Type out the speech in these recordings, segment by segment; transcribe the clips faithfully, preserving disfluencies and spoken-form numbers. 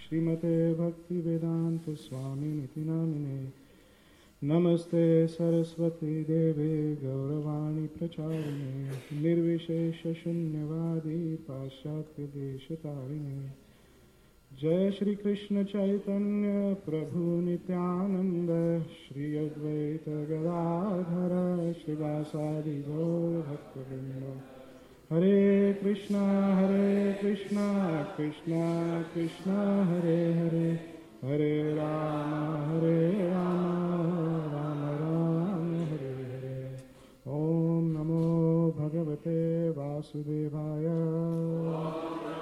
Srimate Bhaktivedanta Swami Niti Namine Namaste Saraswati Deve Gauravani Pracharine Nirvishesha Shunyavadi Paschatya Deshatarine Jai Shri Krishna Chaitanya Prabhu Nityananda Shri Advaita Gadadhara Shivasadi Gaur Bhaktivinoda Hare Krishna Hare Krishna Krishna Krishna Hare Hare Hare Rama Hare Rama Rama Rama Hare Hare Om Namo Bhagavate Vasudevaya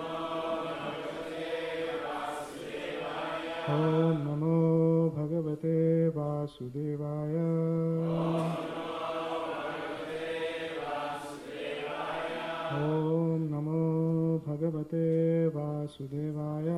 Om Namo Bhagavate Vasudevaya Om Namo Bhagavate Vasudevaya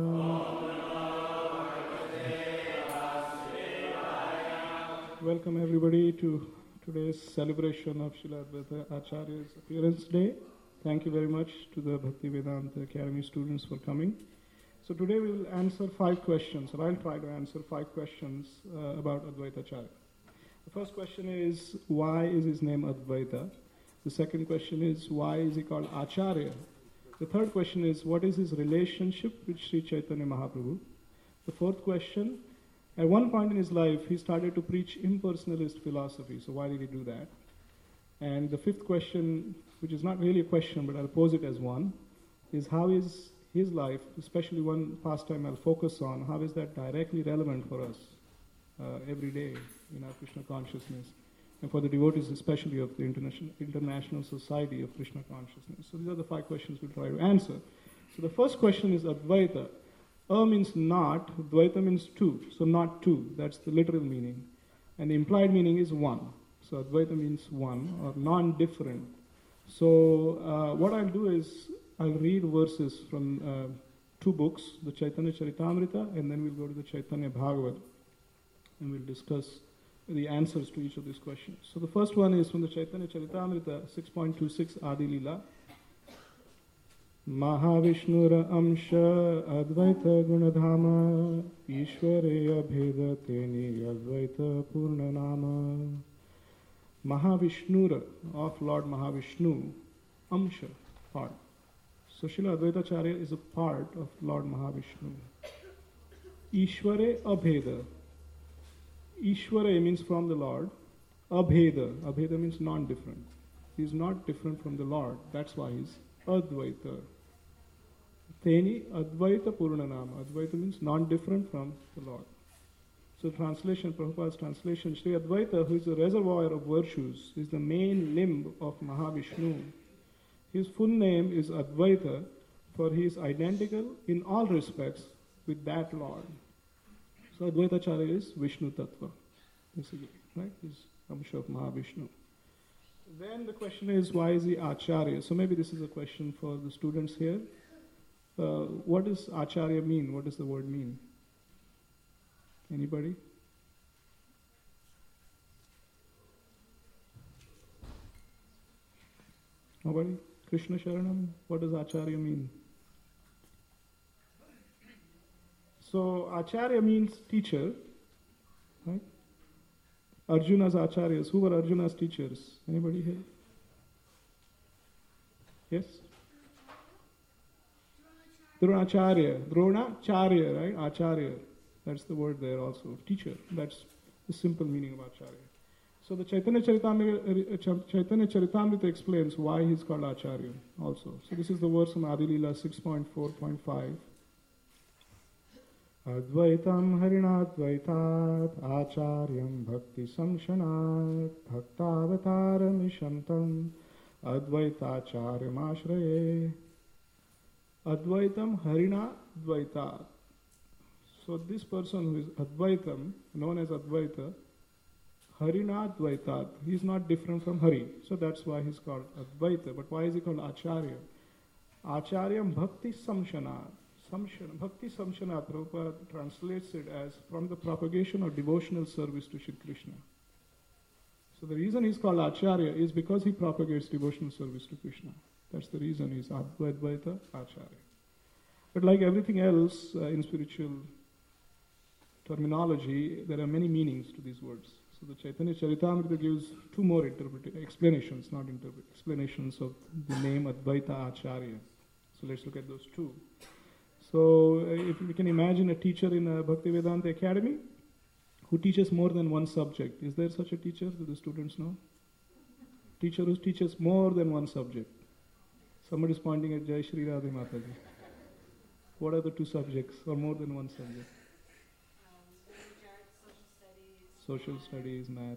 Welcome everybody to today's celebration of Srila Advaita Acharya's appearance day. Thank you very much to the Bhaktivedanta Academy students for coming. So today we will answer five questions, or I'll try to answer five questions uh, about Advaita Acharya. The first question is, why is his name Advaita? The second question is, why is he called Acharya? The third question is, what is his relationship with Sri Chaitanya Mahaprabhu? The fourth question, at one point in his life, he started to preach impersonalist philosophy, so why did he do that? And the fifth question, which is not really a question, but I'll pose it as one, is how is his life, especially one pastime I'll focus on, how is that directly relevant for us uh, every day in our Krishna consciousness, and for the devotees especially of the International, International Society of Krishna Consciousness. So these are the five questions we'll try to answer. So the first question is Advaita. A means not, Dvaita means two, so not two, that's the literal meaning. And the implied meaning is one. So Advaita means one, or non-different. So uh, what I'll do is, I'll read verses from uh, two books, the Chaitanya Charitamrita, and then we'll go to the Chaitanya Bhagavat, and we'll discuss the answers to each of these questions. So the first one is from the Chaitanya Charitamrita, six point two six Adi Lila. Mahavishnura Amsha Advaita Gunadhama Ishware Abheda Teni Advaita Purnanama. Mahavishnura of Lord Mahavishnu, Amsha, part. So Srila Advaita Acharya is a part of Lord Mahavishnu. Ishware Abheda. Ishware means from the Lord. Abheda. Abheda means non-different. He is not different from the Lord. That's why he is Advaita. Teni Advaita Purnanama. Advaita means non-different from the Lord. So translation, Prabhupada's translation, Sri Advaita, who is the reservoir of virtues, is the main limb of Mahavishnu. His full name is Advaita, for he is identical in all respects with that Lord. So Advaita Acharya is Vishnu Tattva, basically, right? He's Amsha of Mahavishnu. Then the question is, why is he Acharya? So maybe this is a question for the students here. Uh, what does Acharya mean? What does the word mean? Anybody? Nobody? Krishna Sharanam, what does Acharya mean? So Acharya means teacher, right? Arjuna's Acharyas. Who were Arjuna's teachers? Anybody here? Yes? Dronacharya. Dronacharya, right? Acharya. That's the word there also. Teacher. That's the simple meaning of Acharya. So the Chaitanya Charitamrita, Chaitanya Charitamrita explains why he's called Acharya also. So this is the verse from Adi Lila six point four point five. Advaitam harinadvaitat acharyam bhakti samshanat bhaktavataram ishantam advaitacharyam ashraye. Advaitam harinadvaitat. So this person who is Advaitam, known as Advaita, Harinadvaitat, he is not different from Hari. So that's why he's called Advaita. But why is he called Acharya? Acharyam Bhakti Samshanat. Samshana, Bhakti Samshana, Prabhupada translates it as from the propagation of devotional service to Shri Krishna. So the reason he's called Acharya is because he propagates devotional service to Krishna. That's the reason he's Advaita Acharya. But like everything else uh, in spiritual terminology, there are many meanings to these words. So the Chaitanya Charitamrita gives two more interpreta- explanations, not interpret, explanations of the name Advaita Acharya. So let's look at those two. So uh, if we can imagine a teacher in a Bhaktivedanta Academy who teaches more than one subject. Is there such a teacher? Do the students know? Teacher who teaches more than one subject. Somebody is pointing at Jai Shri Radhe Mataji. What are the two subjects or more than one subject? Um, social studies. Social studies, math.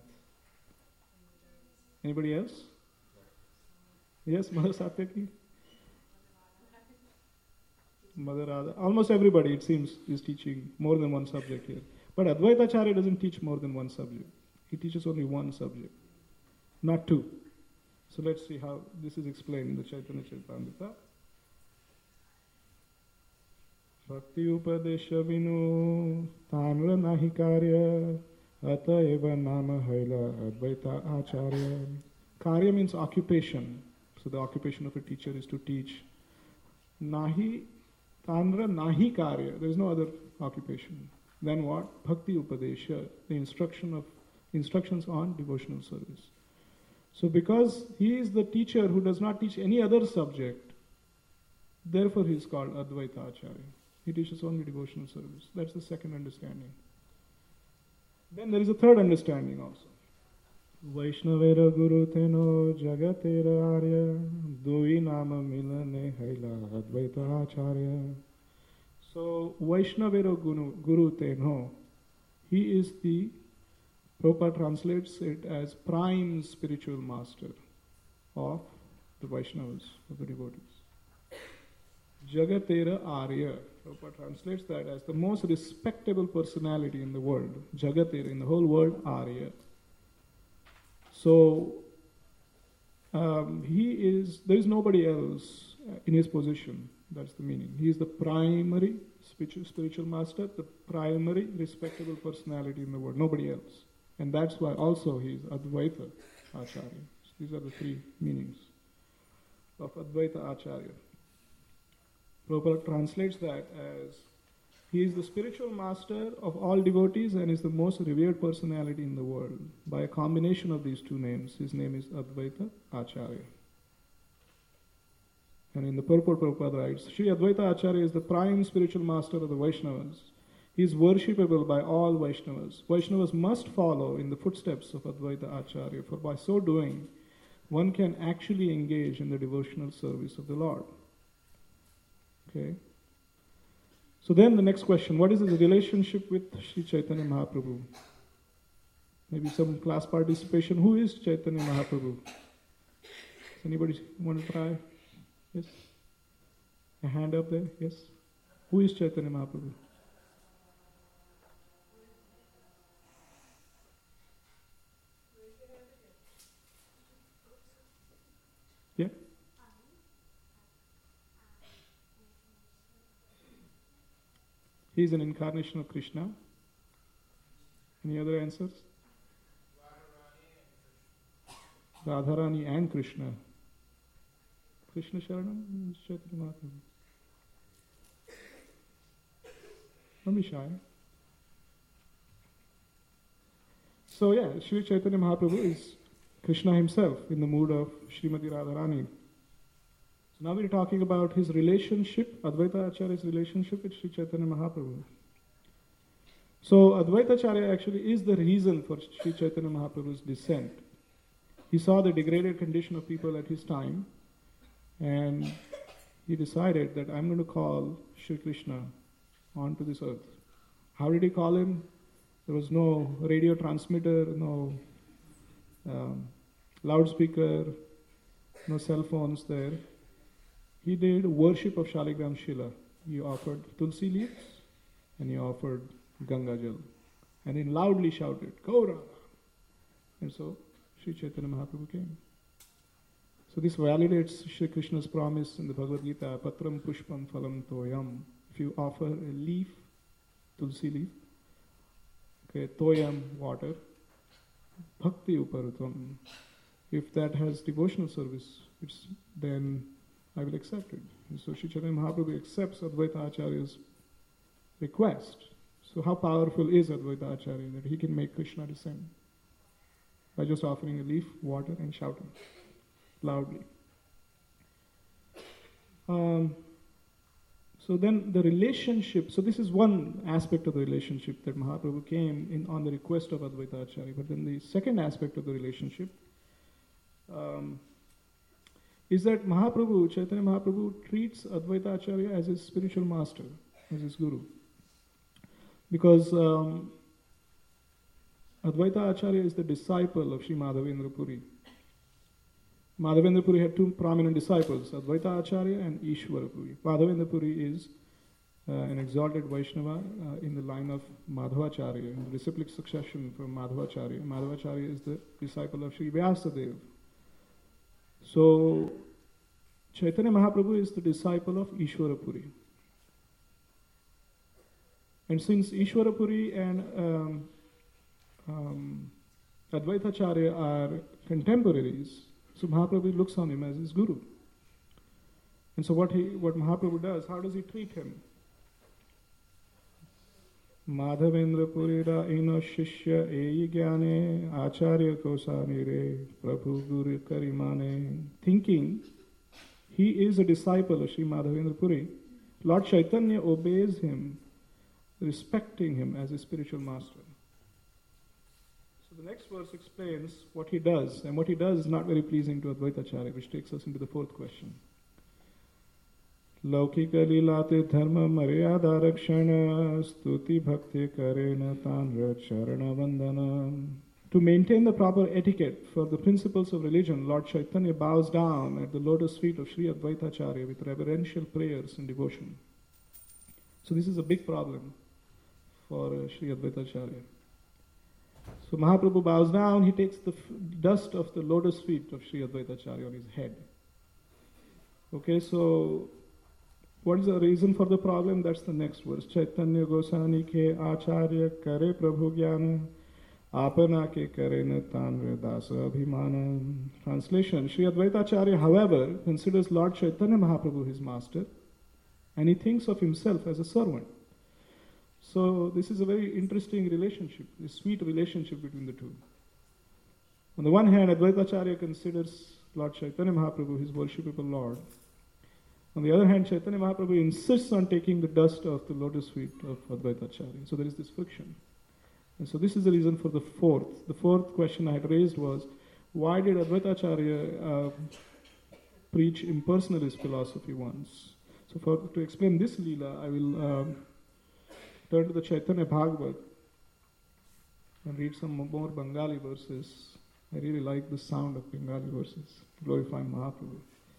Anybody else? Yes, Mother Satyaki? Mother Radha. Almost everybody, it seems, is teaching more than one subject here. But Advaita Acharya doesn't teach more than one subject. He teaches only one subject, not two. So let's see how this is explained in the Chaitanya Charitamrita. Bhakti Upadesha Vinu Tamra Nahi Karya Ata Eva Nama Haila Advaita Acharya. Karya means occupation. So the occupation of a teacher is to teach. Nahi, Tanra Nahi Karya. There is no other occupation. Then what? Bhakti Upadesha, the instruction of instructions on devotional service. So because he is the teacher who does not teach any other subject, therefore he is called Advaita Acharya. He teaches only devotional service. That's the second understanding. Then there is a third understanding also. Vaishnavera Guru Teno Jagatera Arya Dui Nama Milane Haila Advaita Acharya. So Vaishnavera Guru, Guru Teno, he is the, Prabhupada translates it as prime spiritual master of the Vaishnavas, of the devotees. Jagatera Arya, Prabhupada translates that as the most respectable personality in the world. Jagatera, in the whole world, Arya. So, um, he is, there is nobody else in his position. That's the meaning. He is the primary spiritual, spiritual master, the primary respectable personality in the world. Nobody else. And that's why also he is Advaita Acharya. So these are the three meanings of Advaita Acharya. Prabhupada translates that as he is the spiritual master of all devotees and is the most revered personality in the world. By a combination of these two names, his name is Advaita Acharya. And in the purport, Prabhupada writes, Sri Advaita Acharya is the prime spiritual master of the Vaishnavas. He is worshipable by all Vaishnavas. Vaishnavas must follow in the footsteps of Advaita Acharya, for by so doing, one can actually engage in the devotional service of the Lord. Okay. So then the next question, what is his relationship with Sri Chaitanya Mahaprabhu? Maybe some class participation. Who is Chaitanya Mahaprabhu? Does anybody want to try? Yes? A hand up there? Yes? Who is Chaitanya Mahaprabhu? Yeah? He is an incarnation of Krishna. Any other answers? Radharani and Krishna. Krishna Sharanam is Chaitanya Mahaprabhu. Don't be shy. So yeah, Sri Chaitanya Mahaprabhu is Krishna himself in the mood of Srimati Radharani. So now we're talking about his relationship, Advaita Acharya's relationship with Sri Chaitanya Mahaprabhu. So Advaita Acharya actually is the reason for Sri Chaitanya Mahaprabhu's descent. He saw the degraded condition of people at his time, and he decided that I'm going to call Sri Krishna onto this earth. How did he call him? There was no radio transmitter, no um, loudspeaker, no cell phones there. He did worship of Shaligram Shila. He offered tulsi leaves and he offered Ganga Jal. And he loudly shouted, Gaura! And so Sri Chaitanya Mahaprabhu came. So this validates Sri Krishna's promise in the Bhagavad Gita, Patram Pushpam Phalam Toyam. If you offer a leaf, tulsi leaf, okay, Toyam, water, Bhakti Uparutam. If that has devotional service, it's then I will accept it. And so Sri Chaitanya Mahaprabhu accepts Advaita Acharya's request. So how powerful is Advaita Acharya that he can make Krishna descend by just offering a leaf, water, and shouting loudly. Um, so then the relationship, so this is one aspect of the relationship that Mahaprabhu came in on the request of Advaita Acharya. But then the second aspect of the relationship um, is that Mahaprabhu, Chaitanya Mahaprabhu treats Advaita Acharya as his spiritual master, as his guru. Because um, Advaita Acharya is the disciple of Sri Madhavendra Puri. Madhavendra Puri had two prominent disciples, Advaita Acharya and Ishwara Puri. Madhavendra Puri is uh, an exalted Vaishnava uh, in the line of Madhavacharya, in the reciprocal succession from Madhavacharya. Madhavacharya is the disciple of Sri Vyasadeva. So, Chaitanya Mahaprabhu is the disciple of Ishwara Puri. And since Ishwara Puri and um, um, Advaita Acharya are contemporaries, so Mahaprabhu looks on him as his guru. And so what he, what Mahaprabhu does, how does he treat him? Madhavendra Purira ino shishya eyi gyane acharya kosani re prabhu guru karimane. Thinking he is a disciple of Sri Madhavendra Puri, Lord Chaitanya obeys him, respecting him as a spiritual master. So the next verse explains what he does, and what he does is not very pleasing to Advaita Acharya, which takes us into the fourth question. Laukika lilate dharma maryada rakshana stuti bhakti karena tanra charana vandana. To maintain the proper etiquette for the principles of religion, Lord Chaitanya bows down at the lotus feet of Sri Advaita Acharya with reverential prayers and devotion. So this is a big problem for uh, Sri Advaita Acharya. So Mahaprabhu bows down, he takes the f- dust of the lotus feet of Sri Advaita Acharya on his head. Okay, so what is the reason for the problem? That's the next verse. Chaitanya Gosani ke acharya kare prabhu jnana apana ke kare natanra dasa abhimana. Translation: Sri Advaita Acharya, however, considers Lord Chaitanya Mahaprabhu his master, and he thinks of himself as a servant. So this is a very interesting relationship, a sweet relationship between the two. On the one hand, Advaita Acharya considers Lord Chaitanya Mahaprabhu his worshipable Lord. On the other hand, Chaitanya Mahaprabhu insists on taking the dust of the lotus feet of Advaita Acharya. So there is this friction. And so this is the reason for the fourth. The fourth question I had raised was, why did Advaita Acharya uh, preach impersonalist philosophy once? So for, to explain this Leela, I will um, turn to the Chaitanya Bhagavat and read some more Bengali verses. I really like the sound of Bengali verses, glorifying Mahaprabhu.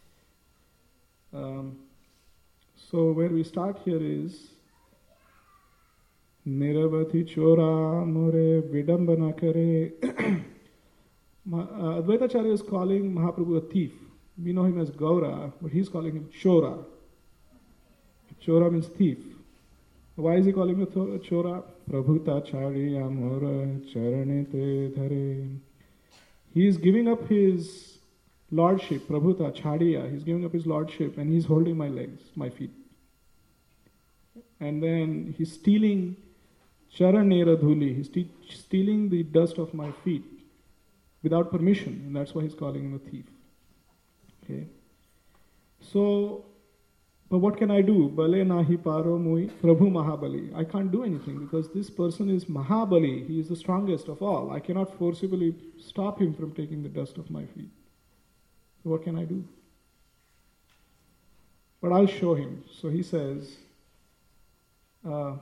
Um, so where we start here is Niravati Chora More Vidambana Kare. Advaita Acharya is calling Mahaprabhu a thief. We know him as Gaura, but he's calling him Chora. Chora means thief. Why is he calling him a Chora? Prabhuta Chari Amora Charane Te Dhare. He is giving up his lordship, Prabhuta, Chadiya, he's giving up his lordship and he's holding my legs, my feet. And then he's stealing Charanera Dhuli, he's te- stealing the dust of my feet without permission, and that's why he's calling him a thief. Okay. So, but what can I do? Bale nahi paro mui Prabhu Mahabali. I can't do anything because this person is Mahabali, he is the strongest of all. I cannot forcibly stop him from taking the dust of my feet. So what can I do? But I'll show him. So he says, Bhrugu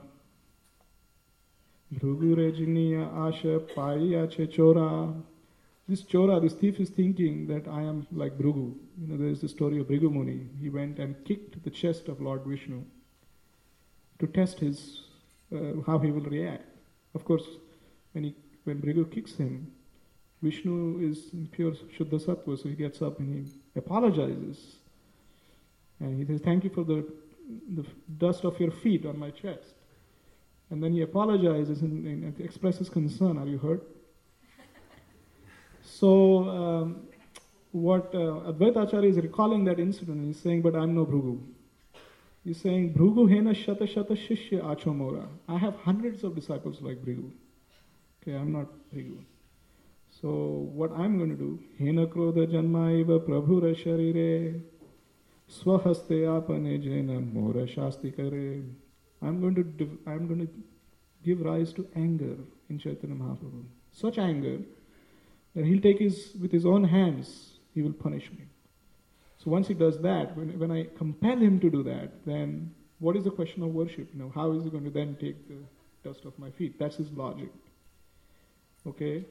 Rejiniya Asha Paiya Che Chora. This Chora, this thief is thinking that I am like Bhrugu. You know, there is the story of Bhrigu Muni. He went and kicked the chest of Lord Vishnu to test his, uh, how he will react. Of course, when he, when Bhrigu kicks him, Vishnu is in pure Shuddha Sattva, so he gets up and he apologizes. And he says, thank you for the, the dust of your feet on my chest. And then he apologizes and, and expresses concern. Are you hurt? So, um, what uh, Advaita Acharya is recalling that incident, he's saying, but I'm no Bhrigu. He's saying, Bhrigu hena shata shata shishya acho mora. I have hundreds of disciples like Bhrigu. Okay, I'm not Bhrigu. So what I'm going to do, hena krodha janmaiva prabhura sharire swahaste apane jena mora shasti kare. I'm going to div- I'm going to give rise to anger in Chaitanya Mahaprabhu. Such anger that he'll take his with his own hands, he will punish me. So once he does that, when when I compel him to do that, then what is the question of worship? You know, how is he going to then take the dust off my feet? That's his logic. Okay.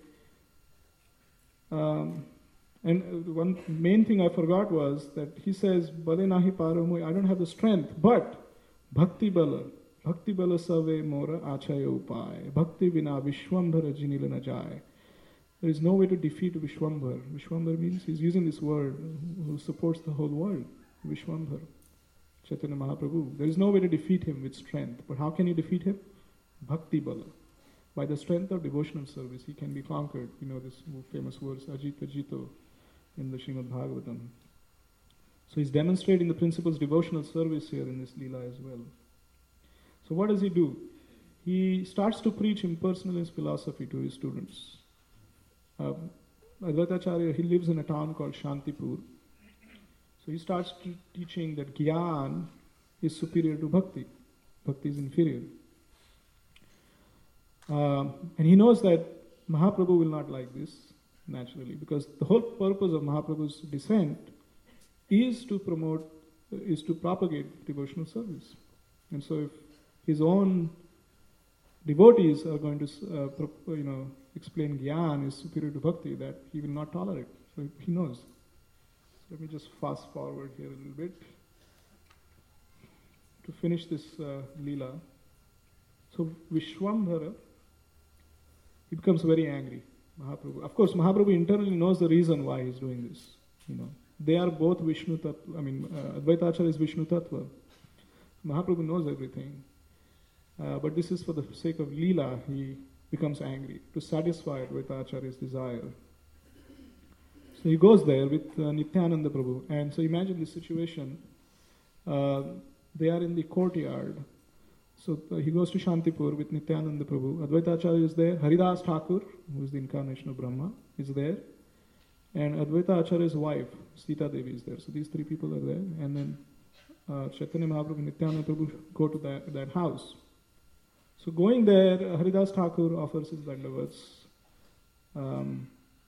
Um, and uh, one main thing I forgot was that he says, "Bale nahi paramu," I don't have the strength, but bhakti bala, bhakti bala save mora achaya upay, bhakti vina vishwambhara jinila na jai. There is no way to defeat Vishwambhar. Vishwambhar means he's using this word who supports the whole world. Vishwambhar, Chaitanya Mahaprabhu. There is no way to defeat him with strength. But how can you defeat him? Bhakti bala. By the strength of devotional service, he can be conquered. You know this famous words, Ajita Jito, in the Srimad Bhagavatam. So he's demonstrating the principles of devotional service here in this Leela as well. So what does he do? He starts to preach impersonalist philosophy to his students. Um, Advaita Acharya, he lives in a town called Shantipur. So he starts t- teaching that Gyan is superior to Bhakti. Bhakti is inferior. Um, and he knows that Mahaprabhu will not like this, naturally, because the whole purpose of Mahaprabhu's descent is to promote, is to propagate devotional service. And so if his own devotees are going to, uh, pro- you know, explain Gyan is superior to Bhakti, that he will not tolerate. So he knows. So let me just fast forward here a little bit to finish this uh, Leela. So Vishwambhara, he becomes very angry, Mahaprabhu. Of course, Mahaprabhu internally knows the reason why he's doing this. You know, they are both Vishnu Tattva. I mean, uh, Advaita Acharya is Vishnu Tattva. Mahaprabhu knows everything. Uh, but this is for the sake of Leela, he becomes angry, to satisfy Advaita Acharya's desire. So he goes there with uh, Nityananda Prabhu. And so imagine this situation. Uh, they are in the courtyard. So uh, he goes to Shantipur with Nityananda Prabhu. Advaita Acharya is there. Haridas Thakur, who is the incarnation of Brahma, is there. And Advaita Acharya's wife, Sita Devi, is there. So these three people are there. And then uh, Chaitanya Mahaprabhu and Nityananda Prabhu go to that, that house. So going there, Haridas Thakur offers his dandavats. Um,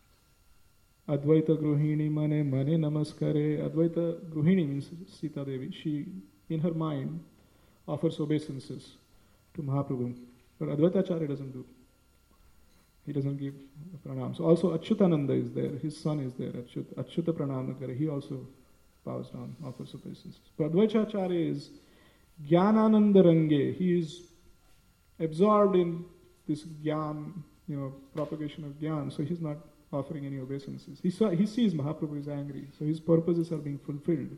Advaita Gruhini Mane Mane Namaskare. Advaita Gruhini means Sita Devi. She, in her mind, offers obeisances to Mahaprabhu. But Advaita Acharya doesn't do. He doesn't give pranams. Also Achyutananda is there. His son is there. Achyut, Achyuta Pranamagare. He also bows down, offers obeisances. But Advaita Acharya is Jnanananda Range. He is absorbed in this Gyan, you know, propagation of Gyan, so he's not offering any obeisances. He, saw, he sees Mahaprabhu is angry, so his purposes are being fulfilled.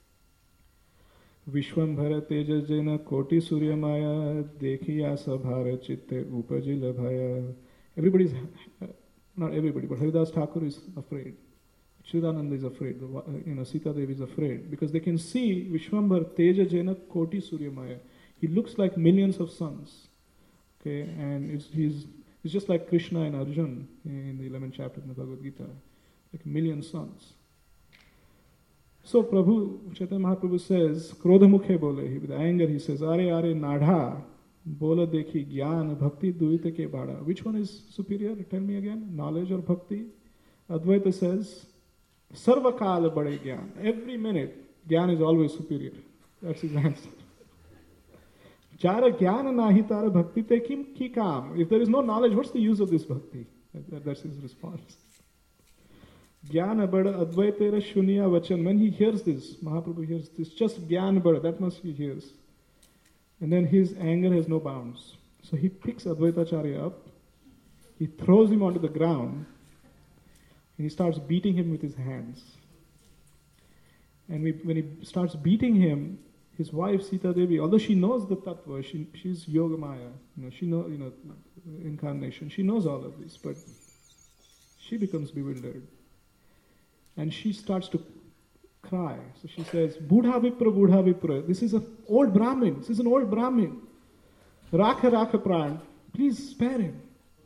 Vishwambhara teja jena koti surya maya dekhiya sabhara chitte upajila bhaya. Everybody's, not everybody, but Haridas Thakur is afraid. Chidananda is afraid. You know, Sita Devi is afraid because they can see Vishwambhara teja jena koti surya maya. He looks like millions of suns. Okay, and it's, he's, it's just like Krishna and Arjun in the eleventh chapter of the Bhagavad Gita, like a million suns. So Prabhu, Chaitanya Mahaprabhu says, Krodha mukhe bole, he, with anger he says, Are are nadha, bola dekhi jnana bhakti duita ke bada. Which one is superior? Tell me again, knowledge or bhakti? Advaita says, Sarva kala bade jnana. Every minute, jnana is always superior. That's his answer. Jara jnana nahi tara bhakti te kim ki kam. If there is no knowledge, what's the use of this bhakti? That, that's his response. Jnana bada advaitera shunya vachan. When he hears this, Mahaprabhu hears this, just jnana bada, that much he hears. And then his anger has no bounds. So he picks Advaita Acharya up, he throws him onto the ground, and he starts beating him with his hands. And we, when he starts beating him, his wife Sita Devi, although she knows the tattva, she, she's Yogamaya, you know, she know, you know, incarnation, she knows all of this, but she becomes bewildered. And she starts to cry. So she says, Budha Vipra, Budha Vipra. This is an old Brahmin. This is an old Brahmin. Rakha Rakha Pran. Please spare him.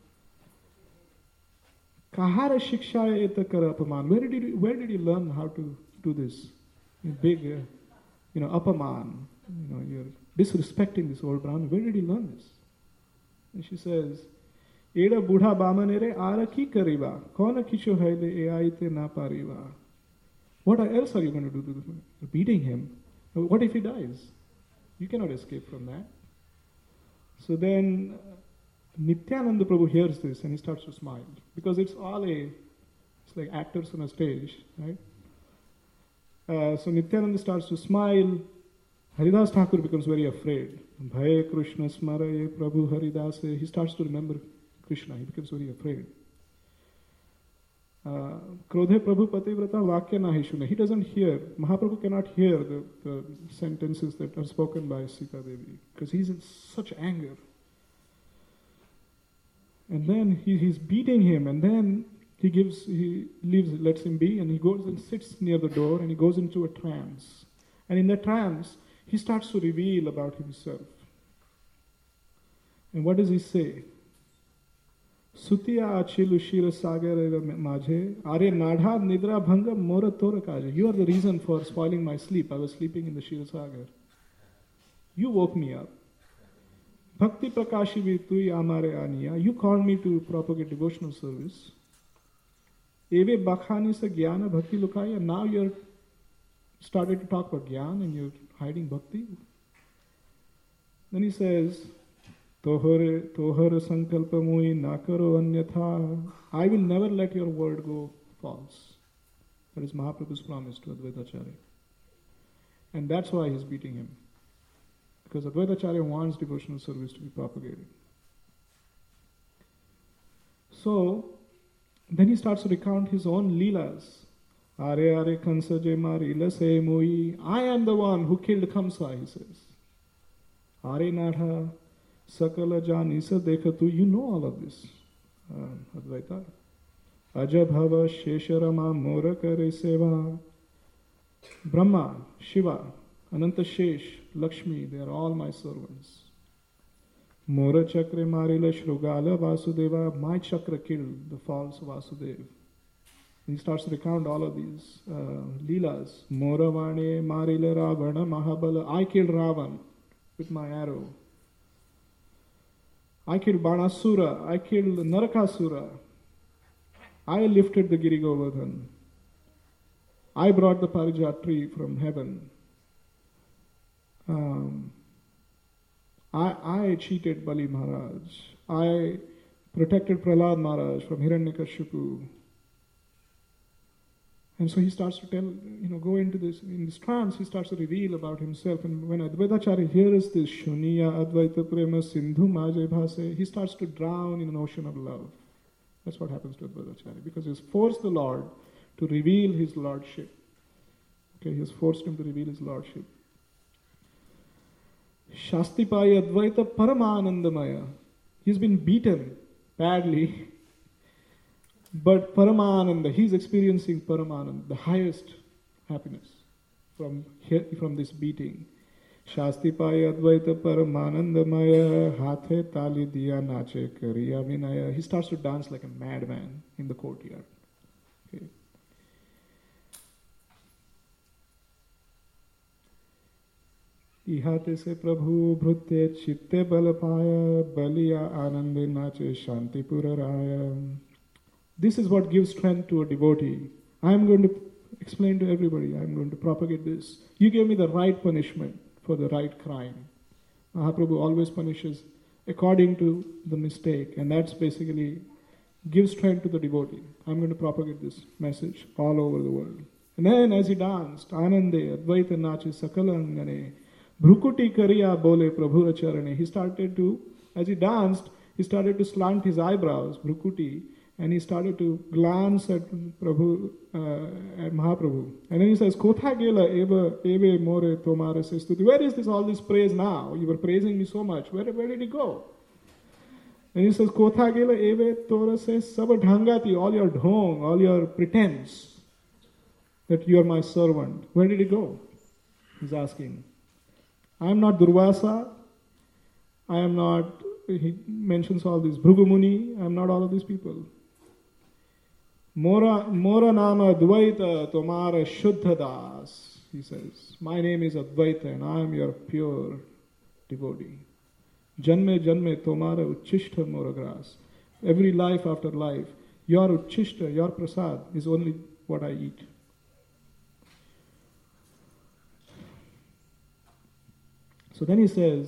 Kahara Shikshaya Eta Kara Apaman. Where did you, where did you learn how to do this? In big, uh, you know, Apaman. You know, you're disrespecting this old Brahmin. Where did you learn this? And she says, Eda Budha Bamanere Ara Ki Kariva. Kona Kisho Haile Eaite Na Pariva. What else are you going to do to him? Beating him. What if he dies? You cannot escape from that. So then Nityananda Prabhu hears this and he starts to smile. Because it's all a, it's like actors on a stage, right? Uh, so Nityananda starts to smile. Haridas Thakur becomes very afraid. Bhaya Krishna Smaraye Prabhu Haridase. He starts to remember Krishna. He becomes very afraid. Krodhe Prabhu Pativrata Vakya Nahi Shune. He doesn't hear. Mahaprabhu cannot hear the, the sentences that are spoken by Sita Devi because he's in such anger. And then he, he's beating him, and then he gives, he leaves, lets him be, and he goes and sits near the door, and he goes into a trance. And in that trance, he starts to reveal about himself. And what does he say? Sutiya achilu shira sagar majhe are nadha nidra bhanga mora tora kaje. You are the reason for spoiling my sleep. I was sleeping in the Shira Sagar. You woke me up. Bhakti prakashi vitui amare aniya. You called me to propagate devotional service. Eve bakhani sa jnana bhakti lukaya. Now you're started to talk about jnana and you're hiding bhakti. Then he says, Tohare tohara sankalpa mui nakaro anyatha. I will never let your word go false. That is Mahaprabhu's promise to Advaitacharya. And that's why he's beating him. Because Advaitacharya wants devotional service to be propagated. So, then he starts to recount his own leelas. Are are kansa je mari lase mui. I am the one who killed Kamsa, he says. Are nadha sakala jani sa dekhatu. You know all of this, uh, Advaita. Ajabhava shesharama mora kare seva. Brahma, Shiva, Ananta Shesh, Lakshmi, they are all my servants. Mora chakra marila shrugala Vasudeva. My chakra killed the false Vasudeva. He starts to recount all of these uh, leelas. Mora vane marila Ravana Mahabala. I killed Ravan with my arrow. I killed Banasura. I killed Narakasura. I lifted the Giri Govardhan. I brought the Parijat tree from heaven. Um, I, I cheated Bali Maharaj. I protected Prahlad Maharaj from Hiranyakashipu. And so he starts to tell, you know, go into this, in this trance, he starts to reveal about himself. And when Advaitacharya hears this, Shuniya Advaita Prema Sindhu Maje Bhase, he starts to drown in an ocean of love. That's what happens to Advaitacharya, because he has forced the Lord to reveal his lordship. Okay, he has forced him to reveal his lordship. Shastipaya Advaita Paramanandamaya. He's been beaten badly. But Paramananda, he's experiencing Paramananda, the highest happiness from here, from this beating. Shastipaya Advaita Paramanandamaya Hathe Tali Diya Nache Kariya Vinaya. He starts to dance like a madman in the courtyard. Okay. Ihate se Prabhu Bhrutye Chitte Balapaya Baliya Anande Nache Shanti Puraraya. This is what gives strength to a devotee. I am going to explain to everybody. I am going to propagate this. You gave me the right punishment for the right crime. Mahaprabhu always punishes according to the mistake, and that's basically gives strength to the devotee. I'm going to propagate this message all over the world. And then as he danced, Anande, Advaita Nachi Sakalangane, Bhrukuti Kariya Bole Prabhura Charane. He started to, as he danced, he started to slant his eyebrows, Bhrukuti, and he started to glance at Prabhu, uh, at Mahaprabhu. And then he says, Kotha gela eva eve more tomara se stuti. Where is this, all this praise now? You were praising me so much. Where, where did it go? And he says, Kotha gela eve tora se sab dhangati. All your dhong, all your pretense. that you are my servant. Where did he go? He's asking. I am not Durvasa. I am not, he mentions all these, Bhrigu Muni. I am not all of these people. Mora, Mora Nama Advaita Tomara Shuddha Das, he says. My name is Advaita and I am your pure devotee. Janme Janme Tomara Uchishta Moragras. Every life after life, your Uchishta, your prasad is only what I eat. So then he says,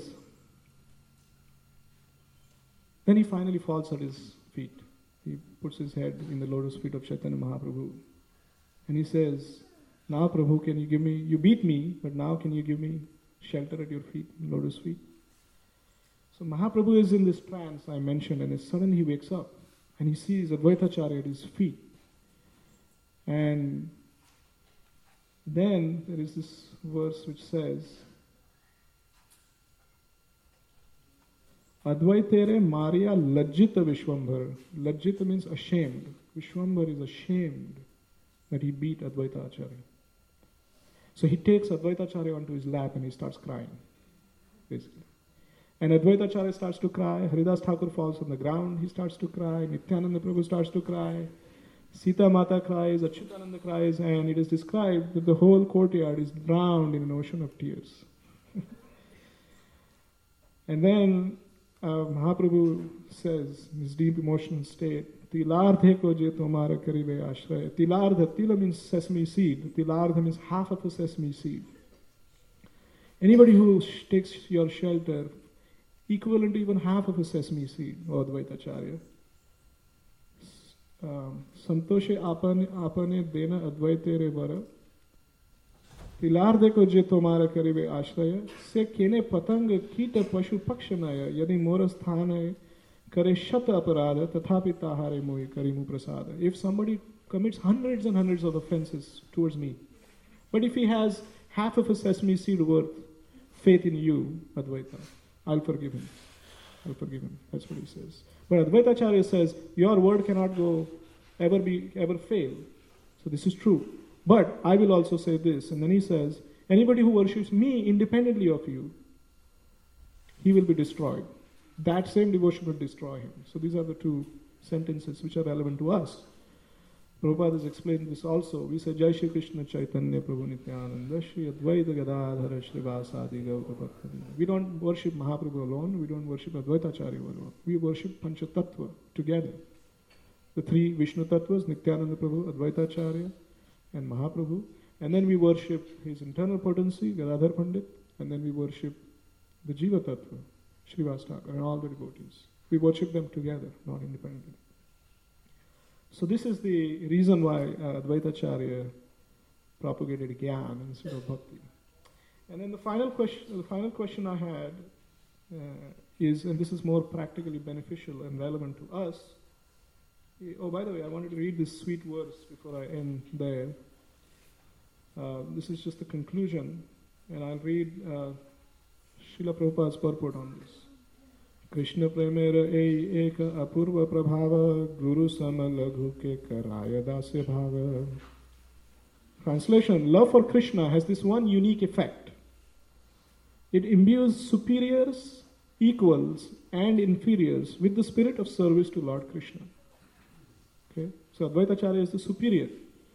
then he finally falls at his feet. He puts his head in the lotus feet of Chaitanya Mahaprabhu. And he says, now Prabhu, can you give me, you beat me, but now can you give me shelter at your feet, lotus feet? So Mahaprabhu is in this trance I mentioned, and suddenly he wakes up and he sees Advaitacharya at his feet. And then there is this verse which says, Advaitere Maria Lajjita Vishwambhar. Lajjita means ashamed. Vishwambhar is ashamed that he beat Advaita Acharya. So he takes Advaita Acharya onto his lap and he starts crying, basically. And Advaita Acharya starts to cry. Haridas Thakur falls on the ground. He starts to cry. Nityananda Prabhu starts to cry. Sita Mata cries. Achyutananda cries. And it is described that the whole courtyard is drowned in an ocean of tears. And then Uh, Mahaprabhu says, in his deep emotional state, Tilardhe ko je tomara karibe ashraya. Tilardha, tila means sesame seed. Tilardha means half of a sesame seed. Anybody who sh- takes your shelter, equivalent to even half of a sesame seed, O Advaitacharya. Santoshe apane apane dena advaitere vara. तिलार्दे को जे तुम्हारा करीबे आश्रय से केने पतंग कीट पशु पक्षनय यदि मोर स्थान करे शत अपराध तथापि ताहारे मोहि करिमु प्रसाद. If somebody commits hundreds and hundreds of offenses towards me, but if he has half of a sesame seed worth faith in you, Advaita, I'll forgive him. I'll forgive him. That's what he says. But Advaitacharya says, your word cannot go ever be ever fail. So this is true. But I will also say this, and then he says, anybody who worships me independently of you, he will be destroyed. That same devotion will destroy him. So these are the two sentences which are relevant to us. Prabhupada has explained this also. We say, Jai Shri Krishna Chaitanya Prabhu Nityananda Shri Advaita Gadadhara Shri Vasadi Gauta Bhakti. We don't worship Mahaprabhu alone, we don't worship Advaitacharya alone. We worship Pancha Tattva together. The three Vishnu Tattvas, Nityananda Prabhu, Advaitacharya, and Mahaprabhu, and then we worship his internal potency, Gadadhar Pandit, and then we worship the Jiva Tattva, Srivas Thakur, and all the devotees. We worship them together, not independently. So this is the reason why uh, Advaitacharya propagated Gyan instead of Bhakti. And then the final question, the final question I had uh, is, and this is more practically beneficial and relevant to us. Oh, by the way, I wanted to read this sweet verse before I end there. Uh, this is just the conclusion, and I'll read uh, Srila Prabhupada's purport on this. Krishna premera ei eka apurva prabhava guru samalaghu ke karaya dasya bhava. Translation, love for Krishna has this one unique effect. It imbues superiors, equals, and inferiors with the spirit of service to Lord Krishna. Okay, so Advaitacharya is the superior,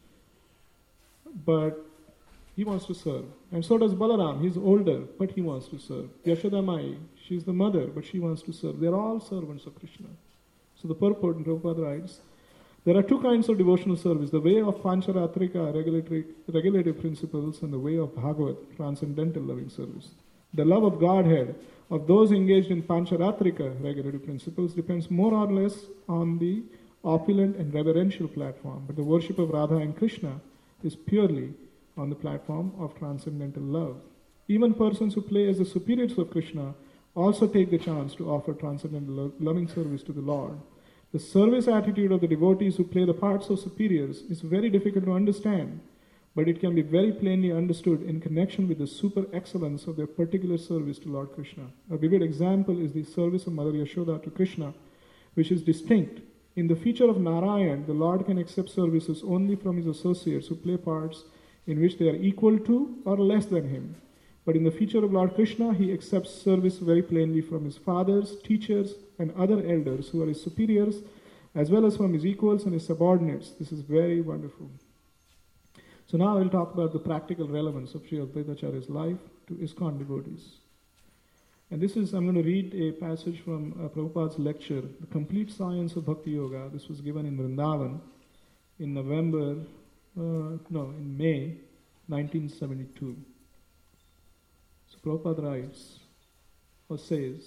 but he wants to serve. And so does Balaram. He's older, but he wants to serve. Yashoda Mai, she's the mother, but she wants to serve. They're all servants of Krishna. So the purport in Prabhupada writes, there are two kinds of devotional service, the way of Pancharatrika, regulatory, regulative principles, and the way of Bhagavat, transcendental loving service. The love of Godhead of those engaged in Pancharatrika, regulative principles, depends more or less on the opulent and reverential platform, but the worship of Radha and Krishna is purely on the platform of transcendental love. Even persons who play as the superiors of Krishna also take the chance to offer transcendental lo- loving service to the Lord. The service attitude of the devotees who play the parts of superiors is very difficult to understand, but it can be very plainly understood in connection with the super excellence of their particular service to Lord Krishna. A vivid example is the service of Mother Yashoda to Krishna, which is distinct. In the feature of Narayan, the Lord can accept services only from his associates who play parts in which they are equal to or less than him. But in the feature of Lord Krishna, he accepts service very plainly from his fathers, teachers, and other elders who are his superiors, as well as from his equals and his subordinates. This is very wonderful. So now I will talk about the practical relevance of Sri Advaita Acharya's life to ISKCON devotees. And this is, I'm going to read a passage from uh, Prabhupada's lecture, The Complete Science of Bhakti Yoga. This was given in Vrindavan in November, uh, no, in May nineteen seventy-two. So Prabhupada writes, or says,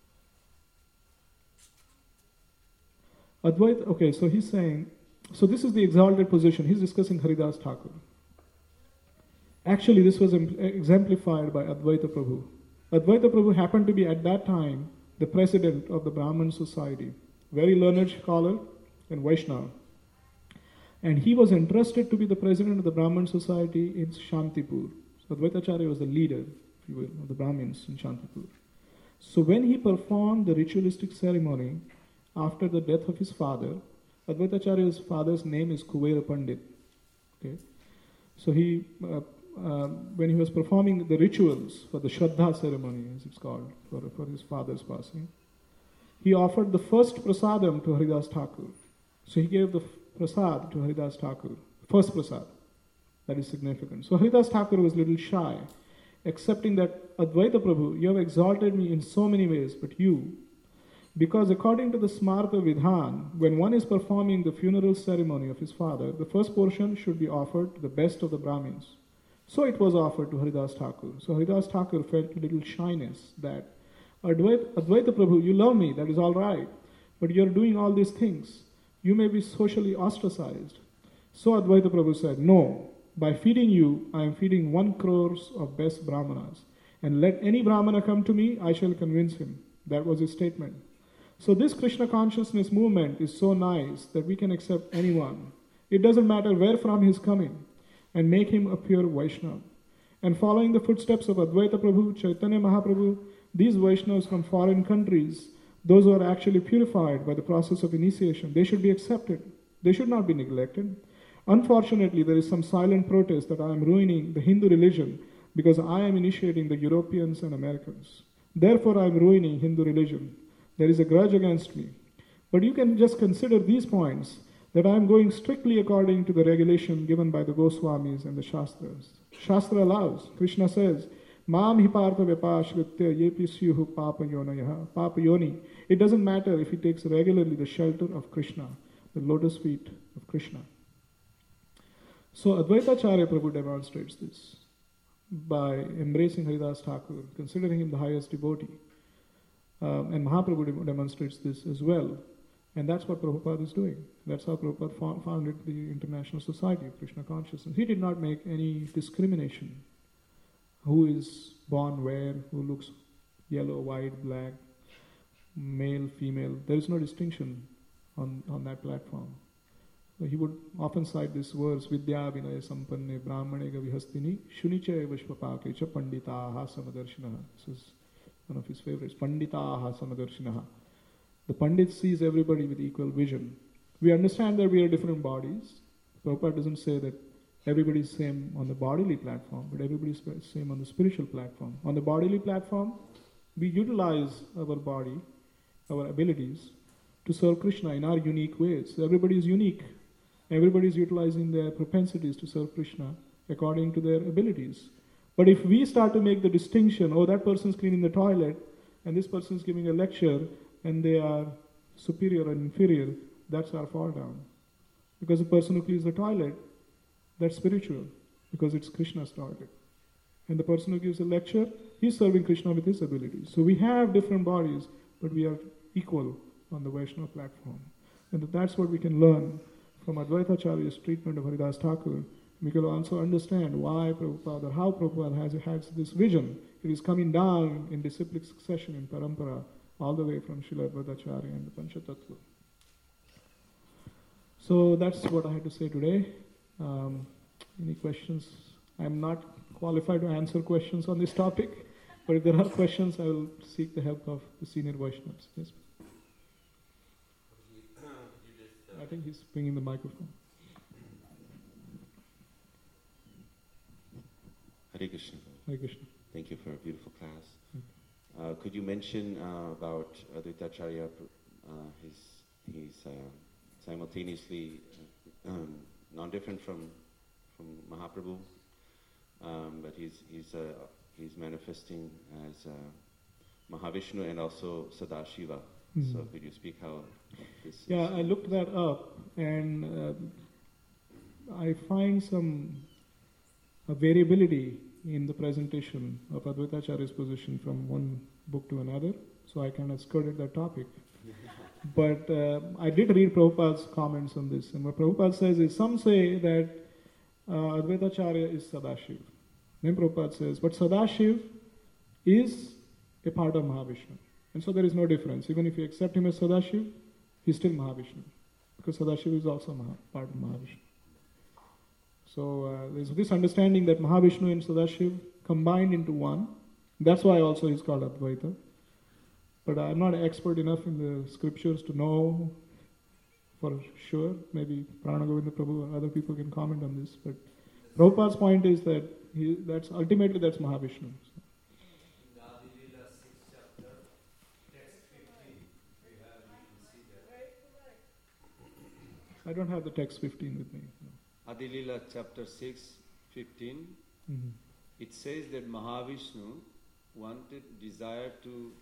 Advaita, okay, so he's saying, so this is the exalted position. He's discussing Haridas Thakur. Actually, this was exemplified by Advaita Prabhu. Advaita Prabhu happened to be at that time the president of the Brahman Society, very learned scholar and Vaishnava. And he was entrusted to be the president of the Brahman Society in Shantipur. So Advaita Acharya was the leader, if you will, of the Brahmins in Shantipur. So when he performed the ritualistic ceremony after the death of his father, Advaita Acharya's father's name is Kuvera Pandit. Okay, so he, uh, uh, when he was performing the rituals for the Shraddha ceremony, as it's called, for, for his father's passing, he offered the first prasadam to Haridas Thakur. So he gave the prasad to Haridas Thakur, first prasad. That is significant. So Haridas Thakur was a little shy, accepting that Advaita Prabhu, you have exalted me in so many ways, but you, because according to the Smarta Vidhan, when one is performing the funeral ceremony of his father, the first portion should be offered to the best of the Brahmins. So it was offered to Haridas Thakur. So Haridas Thakur felt a little shyness that, Advaita, Advaita Prabhu, you love me, that is all right, but you are doing all these things. You may be socially ostracized. So Advaita Prabhu said, no, by feeding you, I am feeding one crores of best Brahmanas. And let any Brahmana come to me, I shall convince him. That was his statement. So this Krishna consciousness movement is so nice that we can accept anyone. It doesn't matter where from he is coming, and make him a pure Vaishnava. And following the footsteps of Advaita Prabhu, Chaitanya Mahaprabhu, these Vaishnavas from foreign countries, those who are actually purified by the process of initiation, they should be accepted. They should not be neglected. Unfortunately, there is some silent protest that I am ruining the Hindu religion because I am initiating the Europeans and Americans. Therefore, I am ruining Hindu religion. There is a grudge against me. But you can just consider these points, that I am going strictly according to the regulation given by the Goswamis and the Shastras. Shastra allows. Krishna says, Mam hi partha vyapashritya yepi syuhu papa yonayaha. Papa yoni. It doesn't matter if he takes regularly the shelter of Krishna, the lotus feet of Krishna. So Advaita Acharya Prabhu demonstrates this by embracing Haridas Thakur, considering him the highest devotee. Um, and Mahaprabhu de- demonstrates this as well. And that's what Prabhupada is doing. That's how Prabhupada fo- founded the International Society of Krishna Consciousness. He did not make any discrimination. Who is born where, who looks yellow, white, black, male, female. There is no distinction on, on that platform. So he would often cite this verse, Vidya Vinaya Sampanne Brahmane Gavihastini Shunicha Vishwapake Cha Panditaha Samadarshinaha. This is one of his favorites, Panditaha Samadarshinaha. The Pandit sees everybody with equal vision. We understand that we are different bodies. Prabhupada doesn't say that everybody is same on the bodily platform, but everybody is same on the spiritual platform. On the bodily platform, we utilize our body, our abilities, to serve Krishna in our unique ways. So everybody is unique. Everybody is utilizing their propensities to serve Krishna according to their abilities. But if we start to make the distinction, oh, that person is cleaning the toilet, and this person is giving a lecture, and they are superior and inferior, that's our fall down. Because the person who cleans the toilet, that's spiritual, because it's Krishna's toilet. And the person who gives a lecture, he's serving Krishna with his abilities. So we have different bodies, but we are equal on the Vaishnava platform. And that's what we can learn from Advaita Acharya's treatment of Haridas Thakur. We can also understand why Prabhupada, or how Prabhupada has, has this vision. It is coming down in disciplic succession in Parampara, all the way from Srila Advaita Acharya and the Panchatattva. So that's what I had to say today. Um, any questions? I'm not qualified to answer questions on this topic, but if there are questions, I will seek the help of the senior Vaishnavas. Yes. I think he's bringing the microphone. Hare Krishna. Hare Krishna. Thank you for a beautiful class. Thank Uh, could you mention uh, about Advaita Acharya? Uh, he's he's uh, simultaneously uh, um, non-different from from Mahaprabhu, um, but he's he's uh, he's manifesting as uh, Mahavishnu and also Sadashiva. Mhm. So could you speak how this? Yeah, is? I looked that up, and uh, I find some uh, variability in the presentation of Advaita Acharya's position from one book to another, so I kind of skirted that topic. But uh, I did read Prabhupada's comments on this, and what Prabhupada says is, some say that uh, Advaita Acharya is Sadashiv. Then Prabhupada says, but Sadashiv is a part of Mahavishnu. And so there is no difference. Even if you accept him as Sadashiv, he's still Mahavishnu. Because Sadashiv is also Maha, part of Mahavishnu. So uh, there's this understanding that Mahavishnu and Sadashiv combined into one. That's why also he's called Advaita. But I'm not an expert enough in the scriptures to know for sure. Maybe Prana Govinda Prabhu or other people can comment on this. But Prabhupada's point is that he, that's ultimately that's Mahavishnu. So. I don't have the text fifteen with me. No. Adi Lila chapter six, fifteen, Mm-hmm. it says that Mahavishnu wanted, desired to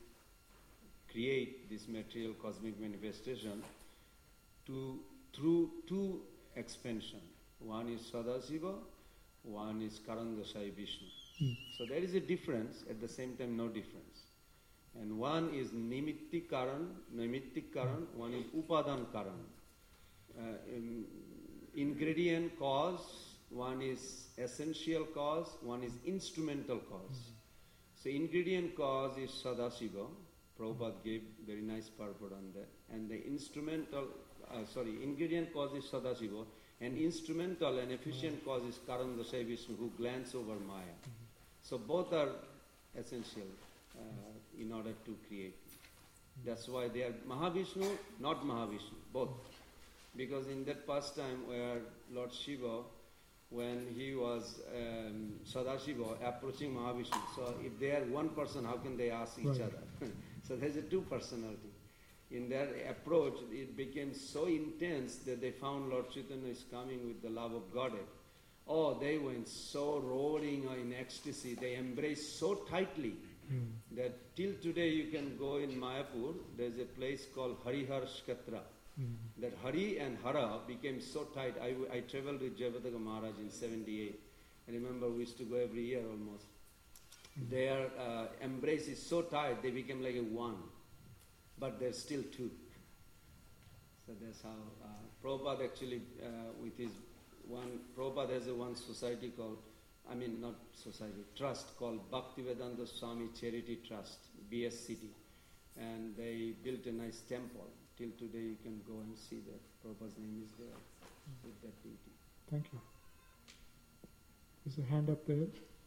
create this material cosmic manifestation to through two expansion. One is Sadasiva, one is Karandasai Vishnu. Mm. So there is a difference, at the same time no difference. And one is Nimittik Karan, Nimittik Karan, one is Upadan Karan. Uh, in ingredient cause, one is essential cause, one is instrumental cause. Mm-hmm. So ingredient cause is Sadasiva. Prabhupada gave very nice purport on that. And the instrumental, uh, sorry, ingredient cause is Sadasiva, and instrumental and efficient cause is Karandasai Vishnu, who glance over Maya. Mm-hmm. So both are essential uh, in order to create. That's why they are Mahavishnu, not Mahavishnu, both. Because in that pastime where Lord Shiva, when he was um, Sadashiva approaching Mahavishnu, so if they are one person, how can they ask each Right. other? So there's a two personality. In their approach, it became so intense that they found Lord Chaitanya is coming with the love of Godhead. Oh, they went so roaring in ecstasy. They embraced so tightly Mm. that till today you can go in Mayapur, there's a place called Harihar Shkatra. Mm. That Hari and Hara became so tight. I, I traveled with Jayapataka Maharaj in seventy-eight. I remember we used to go every year almost. Mm. Their uh, embrace is so tight, they became like a one. But they're still two. So that's how uh, Prabhupada actually, uh, with his one, Prabhupada has a one society called, I mean not society, trust called Bhaktivedanta Swami Charity Trust, B S C T. And they built a nice temple. Till today you can go and see that Prabhupada's name is there with that beauty. Thank you. There's a hand up there.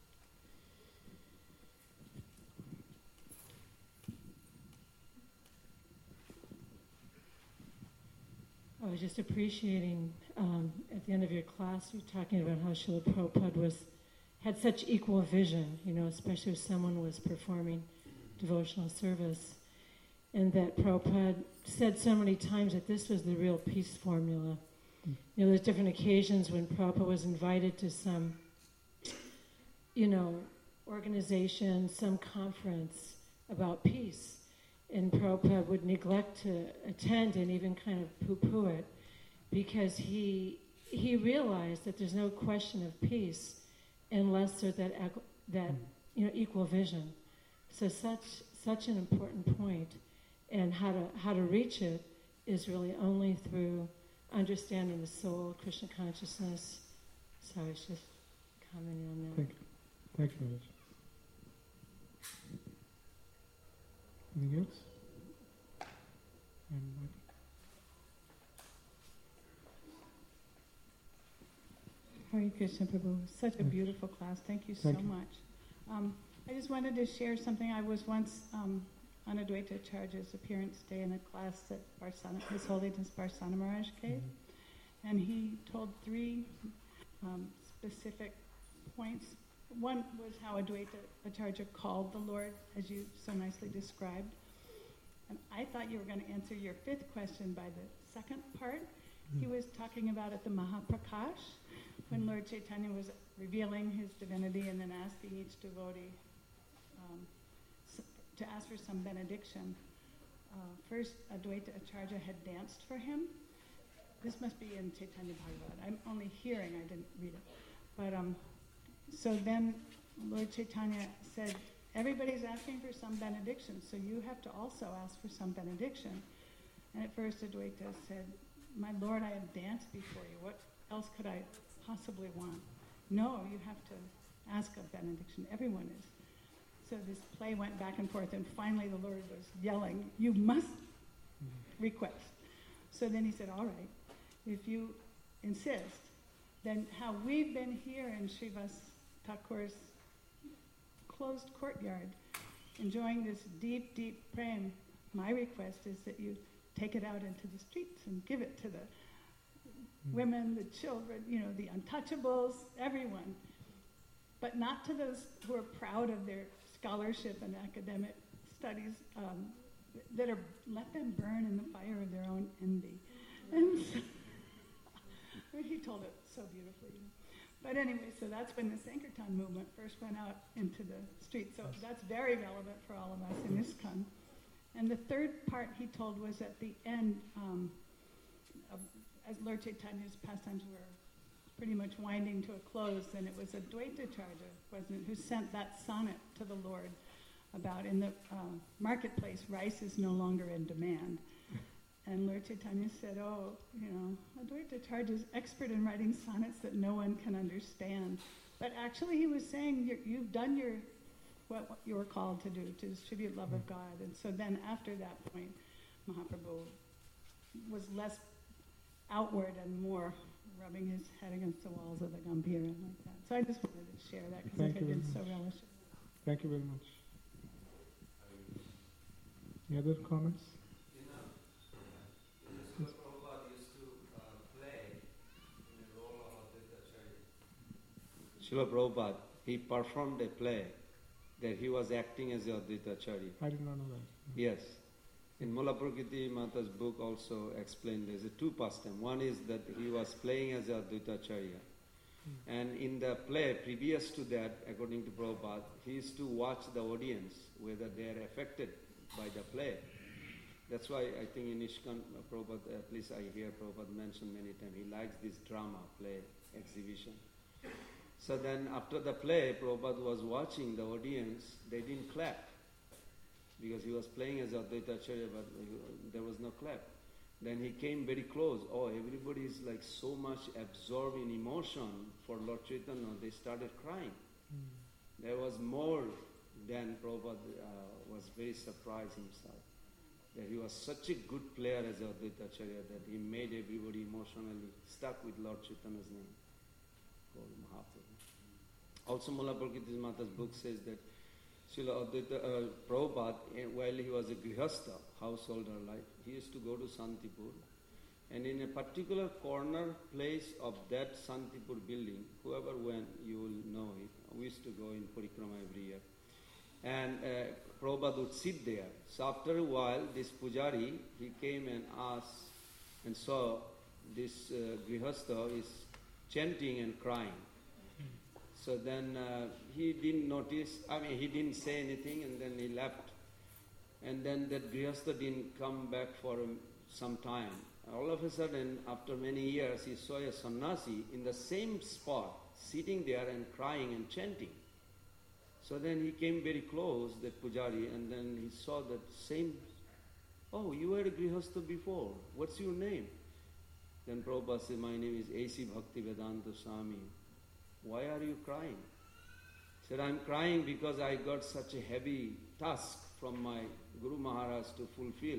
I was just appreciating um, at the end of your class, you were talking about how Srila Prabhupada was had such equal vision, you know, especially if someone was performing devotional service, and that Prabhupada said so many times that this was the real peace formula. Mm. You know, there's different occasions when Prabhupada was invited to some, you know, organization, some conference about peace. And Prabhupada would neglect to attend and even kind of poo-poo it because he he realized that there's no question of peace unless there's that that you know equal vision. So such such an important point, and how to how to reach it is really only through understanding the soul, Krishna consciousness. So I was just commenting on that. Thank you. Thank you, Maharaj. Anything else? And Hare Krishna Prabhu, such a Thank beautiful class. Thank you Thank so you. much. Um, I just wanted to share something. I was once um, on Advaita Acharya's appearance day in a class that Barsana, His Holiness Barsana Maharaj gave, Mhm. and he told three um, specific points one was how Advaita Acharya called the Lord, as you so nicely described. And I thought you were going to answer your fifth question by the second part. He was talking about at the Mahaprakash, when Lord Chaitanya was revealing his divinity and then asking each devotee um, s- to ask for some benediction. Uh, first, Advaita Acharya had danced for him. This must be in Chaitanya Bhagavad. I'm only hearing, I didn't read it. But um, so then Lord Chaitanya said, everybody's asking for some benediction, so you have to also ask for some benediction. And at first Advaita said, my Lord, I have danced before you. What else could I possibly want? No, you have to ask a benediction. Everyone is. So this play went back and forth, and finally the Lord was yelling, you must request. So then he said, all right, if you insist, then how we've been here in Srivas Thakur's closed courtyard, enjoying this deep, deep prem, my request is that you take it out into the streets and give it to the mm. women, the children, you know, the untouchables, everyone. But not to those who are proud of their scholarship and academic studies, um, that are, let them burn in the fire of their own envy. And so, he told it so beautifully. You know. But anyway, so that's when the Sankirtan movement first went out into the streets. So that's very relevant for all of us in ISKCON. And the third part he told was at the end, um, of, as Lord Chaitanya's pastimes were pretty much winding to a close, and it was Advaita Acharya, wasn't it, who sent that sonnet to the Lord about in the uh, marketplace, rice is no longer in demand. And Lord Chaitanya said, oh, you know, Advaita Acharya is expert in writing sonnets that no one can understand. But actually he was saying, you're, you've done your what, what you were called to do, to distribute love of God. And so then after that point, Mahaprabhu was less outward and more rubbing his head against the walls of the Gambhira like that. So I just wanted to share that because it had been so relishing. Thank you very much. Any other comments? You know, you know, Srila Prabhupada used to uh, play in the role of Advaita Acharya. Srila Prabhupada, he performed a play that he was acting as Advaita Acharya. I did not know that. Yes. In Mula Prakriti Mata's book also explained there's a two pastime. One is that he was playing as Advaita Acharya. Mm. And in the play, previous to that, according to Prabhupada, he used to watch the audience, whether they are affected by the play. That's why I think in ISKCON, uh, Prabhupada, at least I hear Prabhupada mention many times, he likes this drama, play, exhibition. So then after the play, Prabhupada was watching the audience, they didn't clap. Because he was playing as Advaita Acharya, but there was no clap. Then he came very close. Oh, everybody is like so much absorbed in emotion for Lord Chaitanya, they started crying. Mm. There was more than Prabhupada uh, was very surprised himself. That he was such a good player as Advaita Acharya that he made everybody emotionally stuck with Lord Chaitanya's name, called Mahaprabhu. Also Mula Prakriti Mata's book says that Srila Advaita uh, Prabhupada, while he was a grihastha, householder life, he used to go to Santipur, and in a particular corner place of that Santipur building, whoever went, you will know it. We used to go in Parikrama every year. And uh, Prabhupada would sit there. So after a while, this pujari, he came and asked and saw this uh, grihastha is chanting and crying. So then uh, he didn't notice, I mean he didn't say anything, and then he left. And then that grihastha didn't come back for um, some time. All of a sudden, after many years, he saw a sannyasi in the same spot, sitting there and crying and chanting. So then he came very close, that pujari, and then he saw that same, oh, you were a grihastha before, what's your name? Then Prabhupada said, my name is A C Bhaktivedanta Swami. Why are you crying? He said, I'm crying because I got such a heavy task from my Guru Maharaj to fulfill.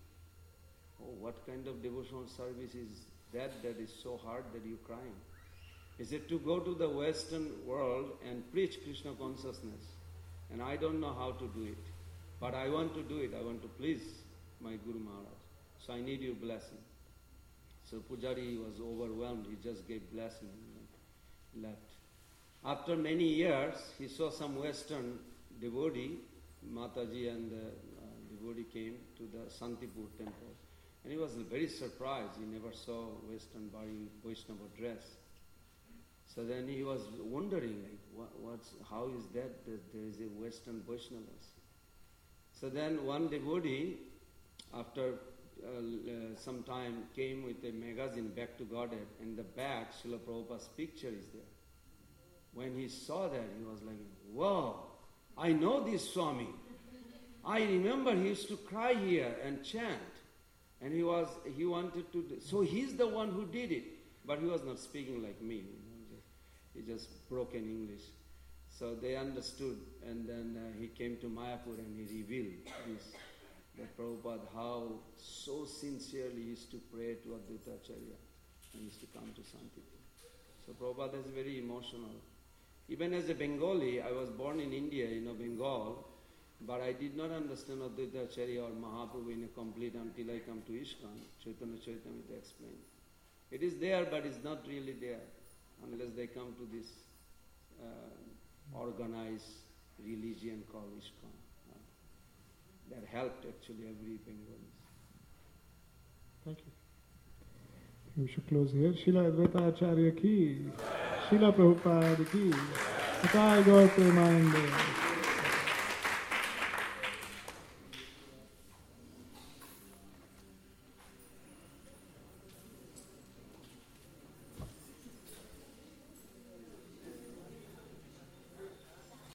Oh, what kind of devotional service is that that is so hard that you're crying? He said, to go to the Western world and preach Krishna consciousness. And I don't know how to do it. But I want to do it. I want to please my Guru Maharaj. So I need your blessing. So Pujari was overwhelmed. He just gave blessing and left. After many years, he saw some Western devotee, Mataji and the uh, devotee came to the Santipur temple. And he was very surprised. He never saw Western wearing Vaishnava dress. So then he was wondering, like, what, what's, how is that, that there is a Western Vaishnavas? So then one devotee, after uh, uh, some time, came with a magazine back to Godhead, and the back, Srila Prabhupada's picture is there. When he saw that, he was like, wow, I know this Swami. I remember he used to cry here and chant. And he was, he wanted to, do, so he's the one who did it. But he was not speaking like me. You know, he just broke in English. So they understood, and then uh, he came to Mayapur and he revealed this, that Prabhupada, how so sincerely he used to pray to Advaita Acharya and he used to come to Santipur. So Prabhupada is very emotional. Even as a Bengali, I was born in India, you know, Bengal, but I did not understand Advaita Acharya or Mahaprabhu in a complete until I come to ISKCON. Chaitanya Charitamrita explained. It is there, but it's not really there unless they come to this uh, organized religion called ISKCON. Uh, that helped actually every Bengali. Thank you. We should close here. Srila Advaita Acharya ki, Srila Prabhupada ki, Nitai Gaur Premanande.